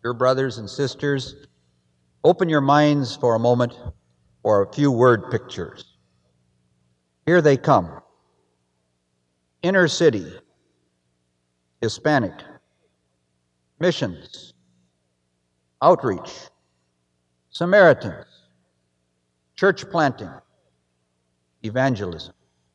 Dear brothers and sisters, open your minds for a moment for a few word pictures. Here they come. Inner city, Hispanic, missions, outreach, Samaritans, church planting, evangelism.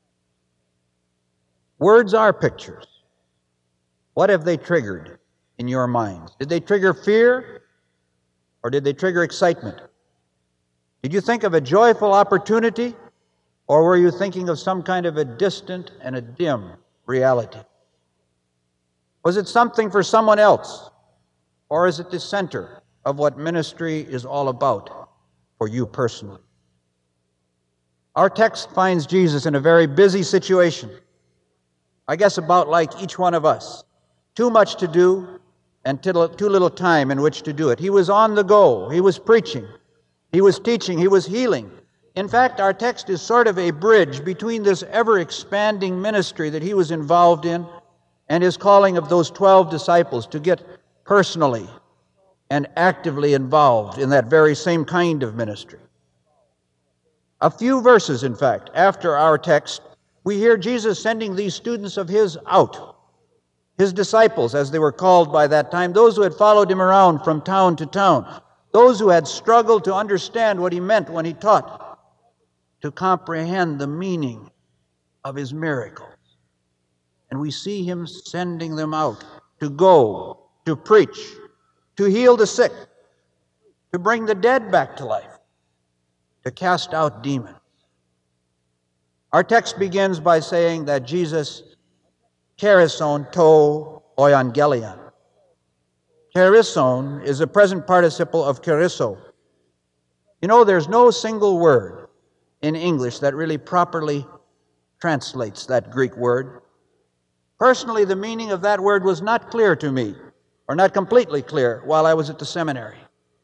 Words are pictures. What have they triggered in your minds? Did they trigger fear or did they trigger excitement? Did you think of a joyful opportunity or were you thinking of some kind of a distant and a dim reality? Was it something for someone else or is it the center of what ministry is all about for you personally? Our text finds Jesus in a very busy situation. I guess about like each one of us. Too much to do and too little time in which to do it. He was on the go. He was preaching. He was teaching. He was healing. In fact, our text is sort of a bridge between this ever-expanding ministry that he was involved in and his calling of those 12 disciples to get personally and actively involved in that very same kind of ministry. A few verses, in fact, after our text, we hear Jesus sending these students of his out. His disciples, as they were called by that time, those who had followed him around from town to town, those who had struggled to understand what he meant when he taught, to comprehend the meaning of his miracles. And we see him sending them out to go, to preach, to heal the sick, to bring the dead back to life, to cast out demons. Our text begins by saying that Jesus kerison to euangelion. Kerison is a present participle of keriso. You know, there's no single word in English that really properly translates that Greek word. Personally, the meaning of that word was not clear to me, or not completely clear, while I was at the seminary.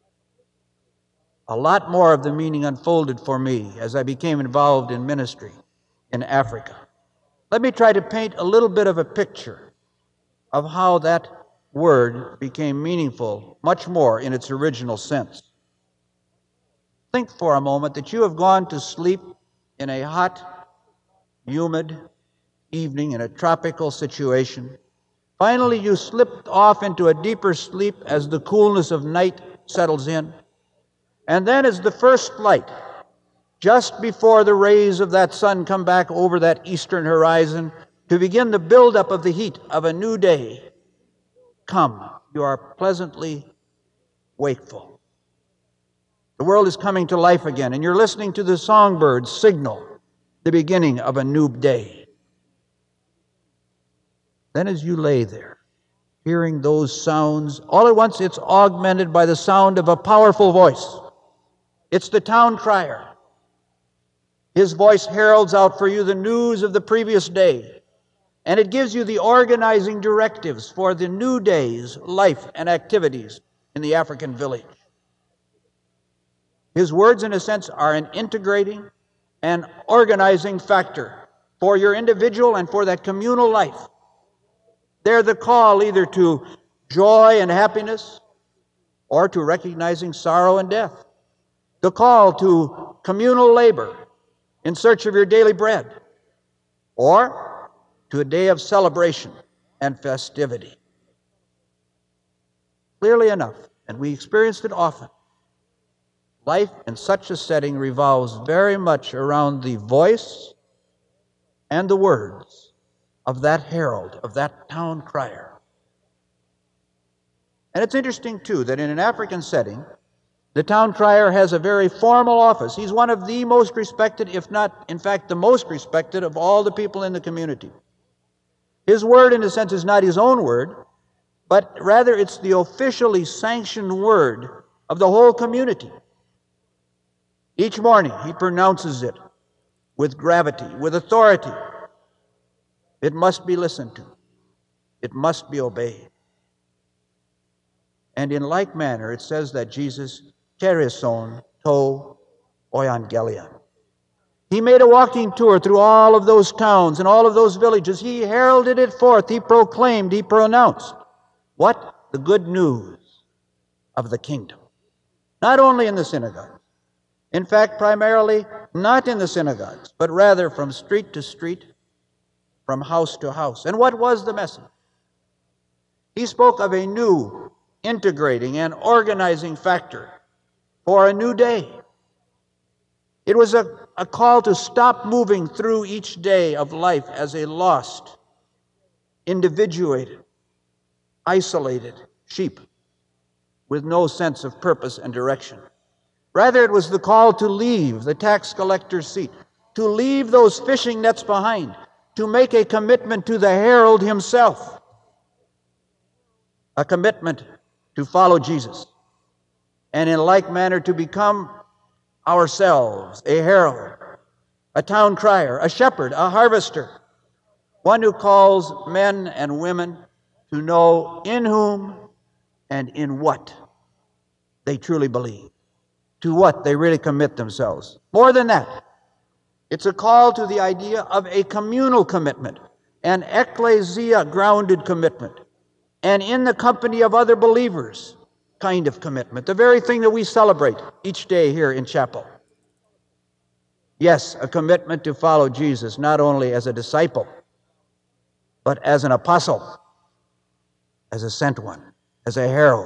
A lot more of the meaning unfolded for me as I became involved in ministry in Africa. Let me try to paint a little bit of a picture of how that word became meaningful, much more in its original sense. Think for a moment that you have gone to sleep in a hot, humid evening in a tropical situation. Finally, you slipped off into a deeper sleep as the coolness of night settles in. And then as the first light, just before the rays of that sun come back over that eastern horizon to begin the buildup of the heat of a new day, come, you are pleasantly wakeful. The world is coming to life again, and you're listening to the songbirds signal the beginning of a new day. Then as you lay there, hearing those sounds, all at once it's augmented by the sound of a powerful voice. It's the town crier. His voice heralds out for you the news of the previous day, and it gives you the organizing directives for the new day's life and activities in the African village. His words, in a sense, are an integrating and organizing factor for your individual and for that communal life. They're the call either to joy and happiness or to recognizing sorrow and death. The call to communal labor in search of your daily bread, or to a day of celebration and festivity. Clearly enough, and we experienced it often, life in such a setting revolves very much around the voice and the words of that herald, of that town crier. And it's interesting, too, that in an African setting, the town crier has a very formal office. He's one of the most respected, if not, in fact, the most respected of all the people in the community. His word, in a sense, is not his own word, but rather it's the officially sanctioned word of the whole community. Each morning, he pronounces it with gravity, with authority. It must be listened to. It must be obeyed. And in like manner, it says that Jesus kerison to euangelion. He made a walking tour through all of those towns and all of those villages. He heralded it forth. He proclaimed, he pronounced. What? The good news of the kingdom. Not only in the synagogue. In fact, primarily not in the synagogues, but rather from street to street, from house to house. And what was the message? He spoke of a new integrating and organizing factor for a new day. It was a call to stop moving through each day of life as a lost, individuated, isolated sheep with no sense of purpose and direction. Rather, it was the call to leave the tax collector's seat, to leave those fishing nets behind, to make a commitment to the herald himself, a commitment to follow Jesus, and in like manner to become ourselves a herald, a town crier, a shepherd, a harvester, one who calls men and women to know in whom and in what they truly believe, to what they really commit themselves. More than that, it's a call to the idea of a communal commitment, an ecclesia-grounded commitment, and in the company of other believers kind of commitment, the very thing that we celebrate each day here in chapel. Yes, a commitment to follow Jesus, not only as a disciple, but as an apostle, as a sent one, as a herald.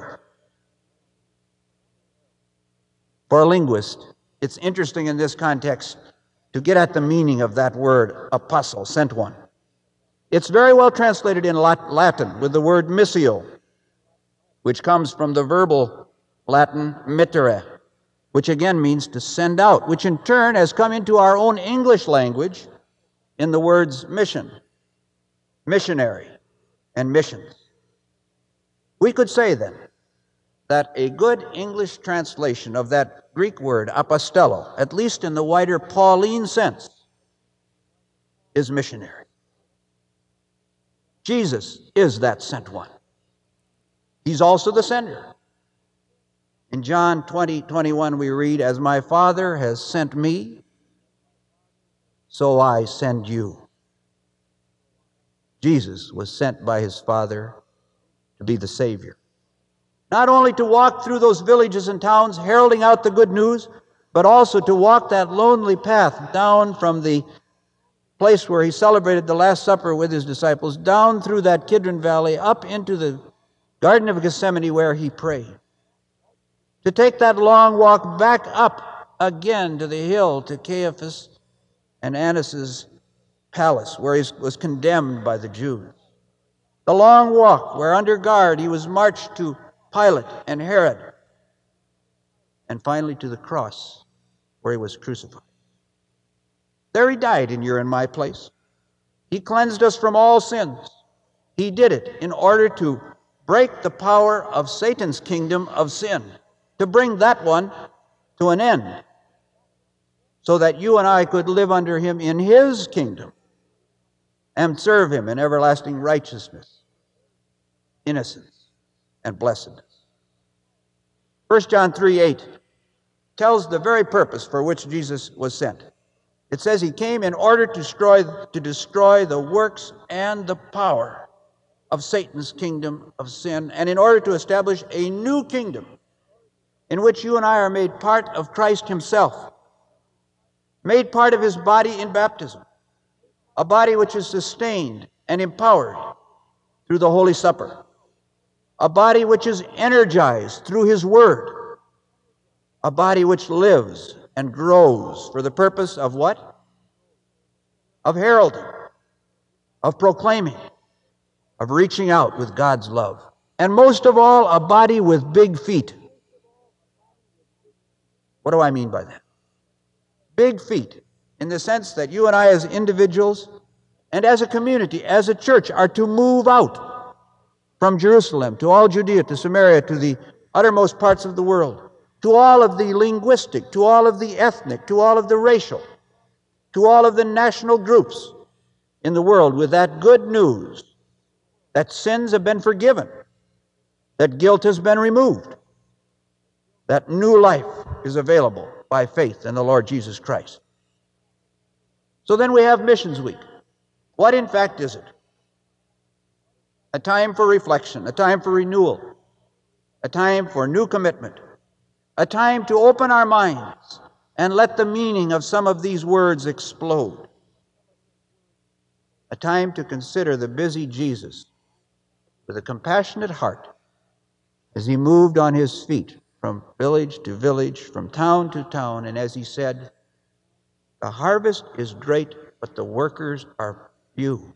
For a linguist, it's interesting in this context to get at the meaning of that word, apostle, sent one. It's very well translated in Latin with the word missio, which comes from the verbal Latin mittere, which again means to send out, which in turn has come into our own English language in the words mission, missionary, and missions. We could say then that a good English translation of that Greek word apostello, at least in the wider Pauline sense, is missionary. Jesus is that sent one. He's also the sender. In John 20:21 we read, "As my Father has sent me, so I send you." Jesus was sent by his Father to be the Savior. Not only to walk through those villages and towns heralding out the good news, but also to walk that lonely path down from the place where he celebrated the Last Supper with his disciples, down through that Kidron Valley, up into the Garden of Gethsemane where he prayed. To take that long walk back up again to the hill to Caiaphas and Annas' palace where he was condemned by the Jews. The long walk where under guard he was marched to Pilate and Herod, and finally to the cross where he was crucified. There he died in your and my place. He cleansed us from all sins. He did it in order to break the power of Satan's kingdom of sin, to bring that one to an end, so that you and I could live under him in his kingdom and serve him in everlasting righteousness, innocence, and blessedness. 1 John 3:8 tells the very purpose for which Jesus was sent. It says he came in order to destroy the works and the power of Satan's kingdom of sin, and in order to establish a new kingdom in which you and I are made part of Christ himself, made part of his body in baptism, a body which is sustained and empowered through the Holy Supper, a body which is energized through his word, a body which lives and grows for the purpose of what? Of heralding, of proclaiming, of reaching out with God's love. And most of all, a body with big feet. What do I mean by that? Big feet, in the sense that you and I as individuals and as a community, as a church, are to move out from Jerusalem to all Judea, to Samaria, to the uttermost parts of the world, to all of the linguistic, to all of the ethnic, to all of the racial, to all of the national groups in the world with that good news that sins have been forgiven, that guilt has been removed, that new life is available by faith in the Lord Jesus Christ. So then we have Missions Week. What in fact is it? A time for reflection, a time for renewal, a time for new commitment, a time to open our minds and let the meaning of some of these words explode, a time to consider the busy Jesus with a compassionate heart as he moved on his feet from village to village, from town to town, and as he said, "The harvest is great, but the workers are few.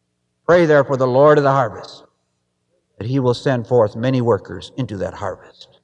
Pray therefore the Lord of the harvest that he will send forth many workers into that harvest."